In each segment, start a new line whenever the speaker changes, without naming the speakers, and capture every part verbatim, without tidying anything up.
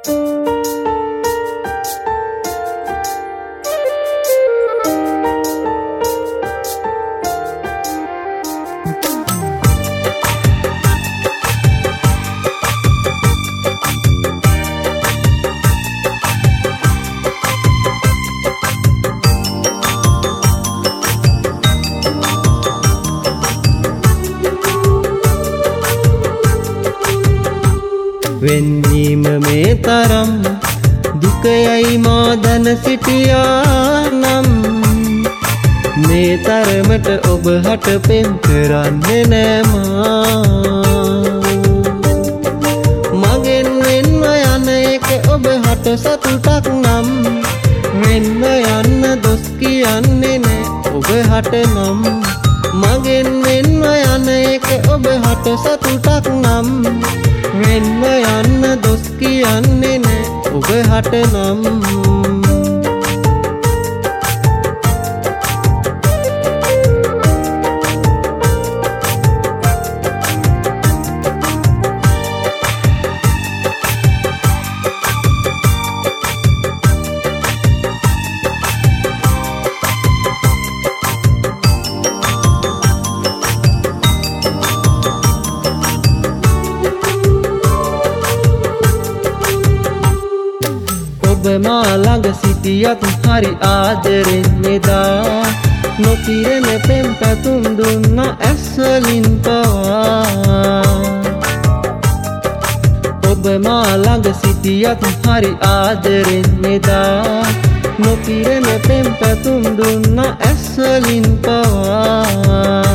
වෙන්වීම මේ තරම් දුකයයි මා දැන සිටියා නම් මේ තරමට ඔබ හට පෙම් කරන්නේ නෑ මා මගෙන් වෙන්ව යන එක ඔබ හට සතුටක් නම් වෙන්ව යන්න දොස් කියන්නේ නෑ ඔබ හට නම් මගෙන් වෙන්ව යන එක ඔබ හට සතුටක් නම් වෙන්ව යන්න දොස් කියන්නේ නෑ ඔබ හට නම් ඔබ මා ළඟ සිටියත් හරි ආදරෙන් එදා නොකිරෙන පෙම් පැතුම් දුන්න ඇස්වලින් පවා ඔබ මා ළඟ සිටියත් හරි ආදරෙන් එදා නොකිරෙන පෙම් පැතුම් දුන්න ඇස්වලින් පවා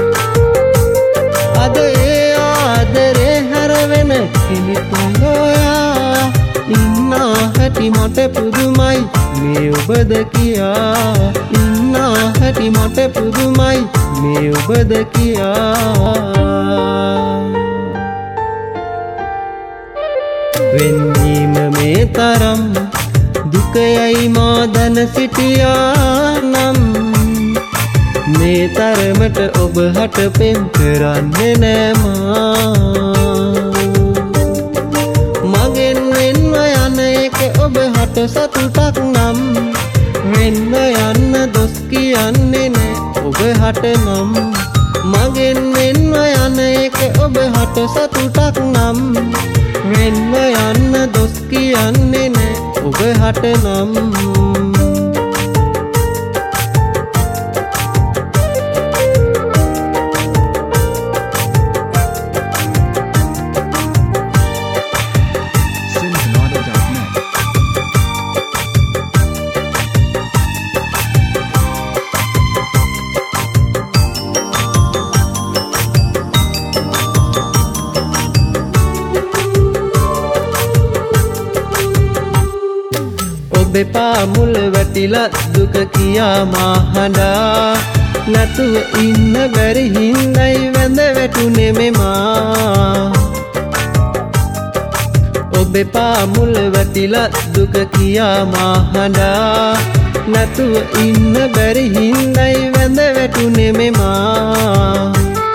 අද ඒ ආදරේ හැරවෙන කිලිතුන් හොයා ඉන්නා හැටි මට පුදුමයි මේ ඔබද කියා ඉන්නා හැටි මට පුදුමයි මේ ඔබද කියා වෙන්වීම මේ තරම් දුකයයි මා දැන සිටියා නම් මේ තරමට ඔබ හට පෙම් කරන්නේ නෑ මා මගෙන් වෙන්ව යන එක ඔබ හට සතුටක් නම් වෙන්ව යන්න දොස් කියන්නේ නෑ ඔබ හට නම් මගෙන් වෙන්ව යන එක ඔබ හට සතුටක් නම් වෙන්ව යන්න දොස් කියන්නේ නෑ ඔබ හට නම් ඔබෙපා මුල වැටිලා දුක කියා මා හඬා නැතුව ඉන්න බැරි හින්දයි වැඳ වැටුනේ මෙමා ඔබෙපා මුල වැටිලා දුක කියා මා හඬා නැතුව ඉන්න බැරි හින්දයි වැඳ වැටුනේ මෙමා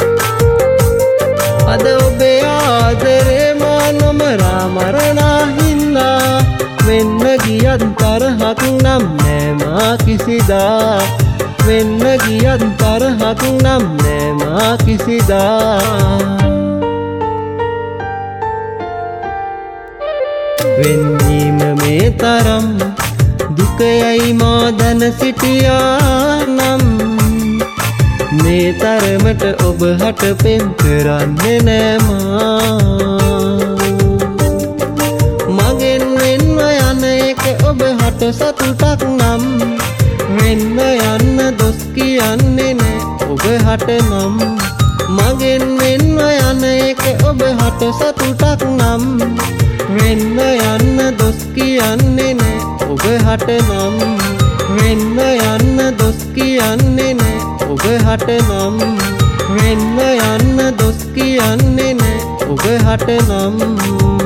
අද ඔබේ ආදරේ මා නොමරා මරණා හින්දා වෙන්න ගියත් තරහක් නම් නෑ මා කිසිදා වෙන්න ගියත් තරහක් නම් නෑ මා කිසිදා වෙන්වීම මේ තරම් දුකයයි මා දැන සිටියා නම් මේ තරමට ඔබ හට පෙම් කරන්නේ නෑ මා මගෙන් වෙන්ව යන එක ඔබ හට සතුටක් නම් වෙන්ව යන්න දොස් කියන්නේ නෑ ඔබ හට නම් මගෙන් වෙන්ව යන එක ඔබ හට සතුටක් නම් වෙන්ව යන්න දොස් කියන්නේ නෑ ඔබ හට නම් වෙන්ව යන්න දොස් කියන්නේ නෑ ඔබ හට නම් වෙන්ව යන්න දොස් කියන්නේ නෑ ඔබ හට නම්